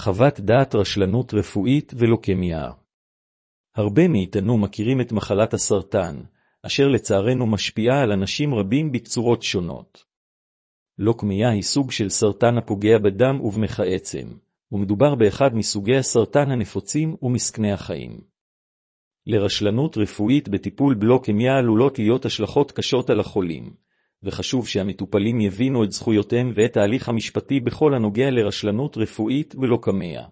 חוות דעת רשלנות רפואית ולוקמיה. הרבה מאיתנו מכירים את מחלת הסרטן, אשר לצערנו משפיעה על אנשים רבים בצורות שונות. לוקמיה היא סוג של סרטן הפוגע בדם ובמח העצם, ומדובר באחד מסוגי הסרטן הנפוצים ומסכני החיים. לרשלנות רפואית בטיפול בלוקמיה עלולות להיות השלכות קשות על החולים, וחשוב שהמטופלים יבינו את זכויותיהם ואת ההליך המשפטי בכל הנוגע לרשלנות רפואית ולוקמיה.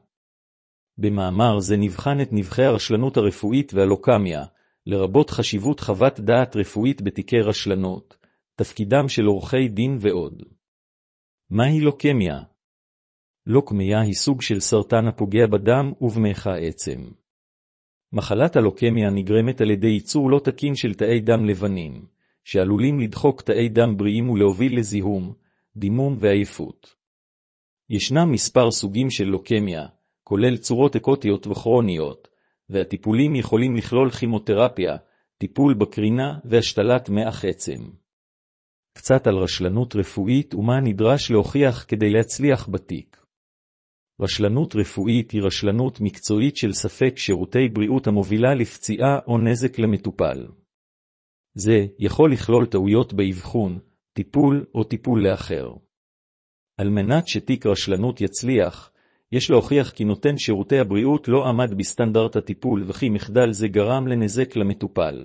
במאמר זה נבחן את נבחי הרשלנות הרפואית והלוקמיה, לרבות חשיבות חוות דעת רפואית בתיקי רשלנות, תפקידם של עורכי דין ועוד. מהי לוקמיה? לוקמיה היא סוג של סרטן הפוגע בדם ובמח העצם. מחלת הלוקמיה נגרמת על ידי ייצור לא תקין של תאי דם לבנים, שעלולים לדחוק תאי דם בריאים ולהוביל לזיהום, דימום ועייפות. ישנם מספר סוגים של לוקמיה, כולל צורות אקוטיות וכרוניות, והטיפולים יכולים לכלול כימותרפיה, טיפול בקרינה והשתלת מח עצם. קצת על רשלנות רפואית ומה נדרש להוכיח כדי להצליח בתיק. רשלנות רפואית היא רשלנות מקצועית של ספק שירותי בריאות המובילה לפציעה או נזק למטופל. זה יכול לכלול טעויות באבחון, טיפול או טיפול לאחר. על מנת שתיק רשלנות יצליח, יש להוכיח כי נותן שירותי הבריאות לא עמד בסטנדרט הטיפול וכי מחדל זה גרם לנזק למטופל.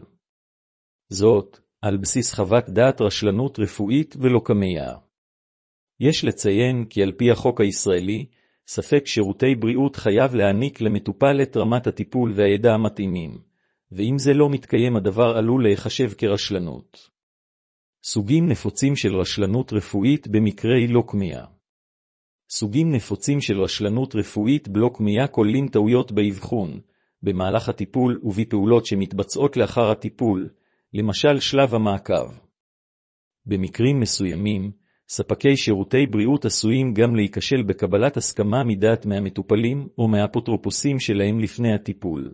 זאת, על בסיס חוות דעת רשלנות רפואית ולוקמיה. יש לציין כי על פי החוק הישראלי, ספק שירותי בריאות חייב להעניק למטופל את רמת הטיפול והידע המתאימים, ואם זה לא מתקיים הדבר עלול להיחשב כרשלנות. סוגים נפוצים של רשלנות רפואית במקרי לוקמיה. סוגים נפוצים של רשלנות רפואית בלוקמיה כוללים טעויות באבחון, במהלך הטיפול ובפעולות שמתבצעות לאחר הטיפול, למשל שלב המעקב. במקרים מסוימים, ספקי שירותי בריאות עשויים גם להיכשל בקבלת הסכמה מדעת מהמטופלים או מהאפוטרופוסים שלהם לפני הטיפול.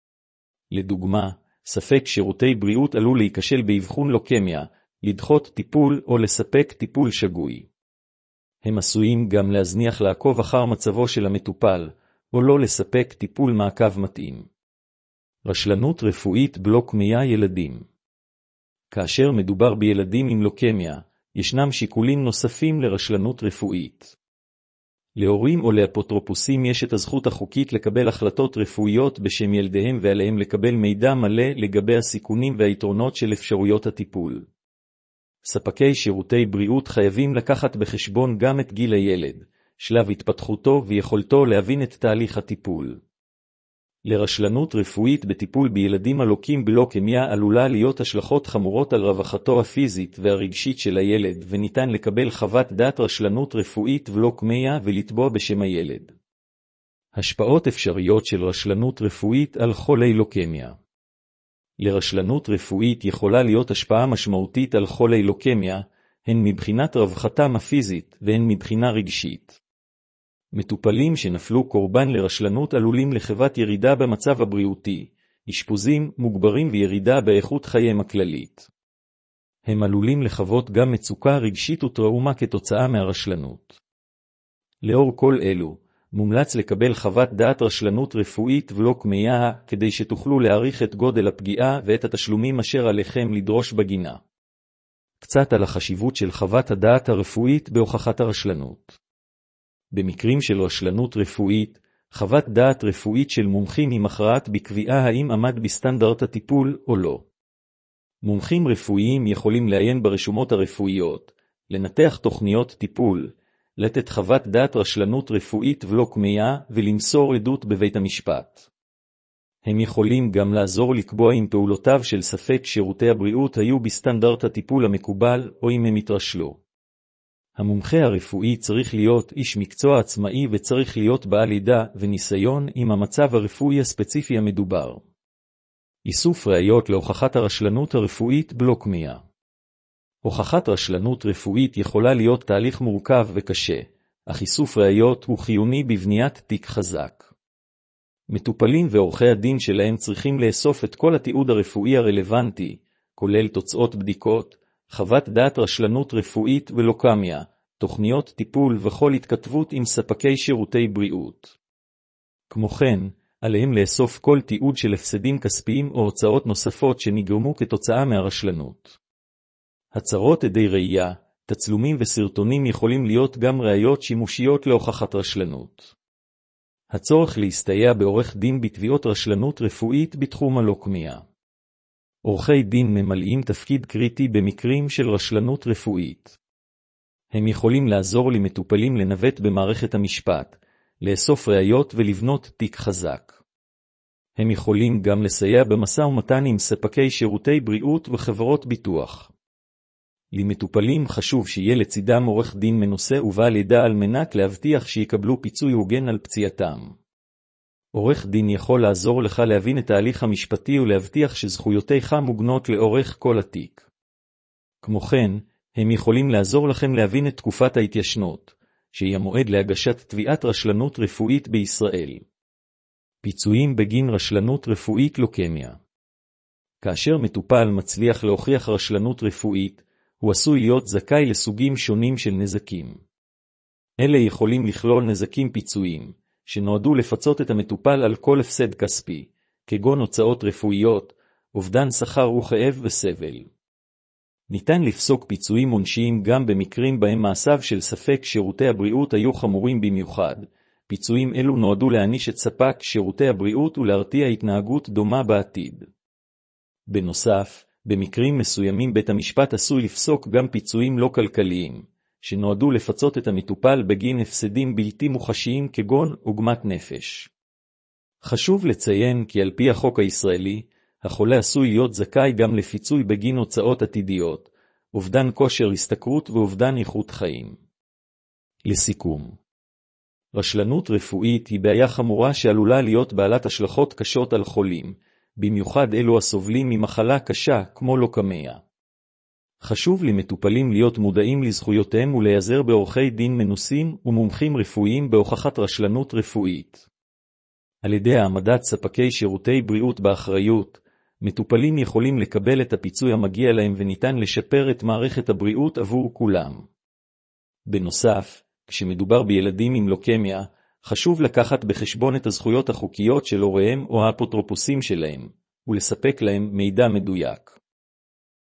לדוגמה, ספק שירותי בריאות עלול להיכשל באבחון לוקמיה, לדחות טיפול או לספק טיפול שגוי. הם עשויים גם להזניח לעקוב אחר מצבו של המטופל, או לא לספק טיפול מעקב מתאים. רשלנות רפואית בלוקמיה ילדים. כאשר מדובר בילדים עם לוקמיה, ישנם שיקולים נוספים לרשלנות רפואית. להורים או לאפוטרופוסים יש את הזכות החוקית לקבל החלטות רפואיות בשם ילדיהם ועליהם לקבל מידע מלא לגבי הסיכונים והיתרונות של אפשרויות הטיפול. ספקי שירותי בריאות חייבים לקחת בחשבון גם את גיל הילד, שלב התפתחותו ויכולתו להבין את תהליך הטיפול. לרשלנות רפואית בטיפול בילדים הלוקים בלוקמיה עלולה להיות השלכות חמורות על רווחתו הפיזית והרגשית של הילד, וניתן לקבל חוות דעת רשלנות רפואית ולוקמיה ולתבוע בשם הילד. השפעות אפשריות של רשלנות רפואית על חולי לוקמיה. לרשלנות רפואית יכולה להיות השפעה משמעותית על חולי לוקמיה, הן מבחינת רווחתם הפיזית והן מבחינה רגשית. מטופלים שנפלו קורבן לרשלנות עלולים לחוות ירידה במצב הבריאותי, אשפוזים, מוגברים וירידה באיכות חייהם הכללית. הם עלולים לחוות גם מצוקה רגשית וטראומה כתוצאה מהרשלנות. לאור כל אלו, מומלץ לקבל חוות דעת רשלנות רפואית ולוקמיה כדי שתוכלו להעריך את גודל הפגיעה ואת התשלומים אשר עליכם לדרוש בגינה. קצת על החשיבות של חוות הדעת הרפואית בהוכחת הרשלנות. במקרים של רשלנות רפואית, חוות דעת רפואית של מומחים היא מכרעת בקביעה האם עמד בסטנדרט הטיפול או לא. מומחים רפואיים יכולים לעיין ברשומות הרפואיות, לנתח תוכניות טיפול, לתת חוות דעת רשלנות רפואית ולוקמיה ולמסור עדות בבית המשפט. הם יכולים גם לעזור לקבוע אם פעולותיו של ספק שירותי הבריאות היו בסטנדרט הטיפול המקובל או אם הם התרשלו. המומחה הרפואי צריך להיות איש מקצוע עצמאי וצריך להיות בעל ידע וניסיון עם המצב הרפואי הספציפי המדובר. איסוף ראיות להוכחת הרשלנות הרפואית בלוקמיה. הוכחת רשלנות רפואית יכולה להיות תהליך מורכב וקשה, אך איסוף ראיות הוא חיוני בבניית תיק חזק. מטופלים ועורכי הדין שלהם צריכים לאסוף את כל התיעוד הרפואי הרלוונטי, כולל תוצאות בדיקות, חוות דעת רשלנות רפואית ולוקמיה, תוכניות טיפול וכל התכתבות עם ספקי שירותי בריאות. כמו כן, עליהם לאסוף כל תיעוד של הפסדים כספיים או הוצאות נוספות שנגרמו כתוצאה מהרשלנות. הצהרות עדי ראייה, תצלומים וסרטונים יכולים להיות גם ראיות שימושיות להוכחת רשלנות. הצורך להסתייע בעורך דין בתביעות רשלנות רפואית בתחום הלוקמיה. עורכי דין ממלאים תפקיד קריטי במקרים של רשלנות רפואית. הם יכולים לעזור למטופלים לנווט במערכת המשפט, לאסוף ראיות ולבנות תיק חזק. הם יכולים גם לסייע במשא ומתן עם ספקי שירותי בריאות וחברות ביטוח. למטופלים חשוב שיהיה לצידם עורך דין מנוסה ובעל ידע על מנת להבטיח שיקבלו פיצוי הוגן על פציעתם. עורך דין יכול לעזור לך להבין את ההליך המשפטי ולהבטיח שזכויותיך מוגנות לאורך כל התיק. כמו כן, הם יכולים לעזור לכם להבין את תקופת ההתיישנות, שהיא המועד להגשת תביעת רשלנות רפואית בישראל. פיצויים בגין רשלנות רפואית לוקמיה. כאשר מטופל מצליח להוכיח רשלנות רפואית, הוא עשוי להיות זכאי לסוגים שונים של נזקים. אלה יכולים לכלול נזקים פיצויים, שנועדו לפצות את המטופל על כל הפסד כספי, כגון הוצאות רפואיות, אובדן שכר וכאב וסבל. ניתן לפסוק פיצויים עונשיים גם במקרים בהם מעשיו של ספק שירותי הבריאות היו חמורים במיוחד. פיצויים אלו נועדו להעניש את ספק שירותי הבריאות ולהרתיע התנהגות דומה בעתיד. בנוסף, במקרים מסוימים בית המשפט עשוי לפסוק גם פיצויים לא כלכליים, שנועדו לפצות את המטופל בגין הפסדים בלתי מוחשיים כגון עוגמת נפש. חשוב לציין כי על פי החוק הישראלי, החולה עשוי להיות זכאי גם לפיצוי בגין הוצאות עתידיות, אובדן כושר השתכרות ואובדן איכות חיים. לסיכום, רשלנות רפואית היא בעיה חמורה שעלולה להיות בעלת השלכות קשות על חולים, במיוחד אלו הסובלים ממחלה קשה כמו לוקמיה. חשוב למטופלים להיות מודעים לזכויותיהם ולהיעזר בעורכי דין מנוסים ומומחים רפואיים בהוכחת רשלנות רפואית. על ידי העמדת ספקי שירותי בריאות באחריות, מטופלים יכולים לקבל את הפיצוי המגיע להם וניתן לשפר את מערכת הבריאות עבור כולם. בנוסף, כשמדובר בילדים עם לוקמיה, חשוב לקחת בחשבון את הזכויות החוקיות של הוריהם או האפוטרופוסים שלהם, ולספק להם מידע מדויק.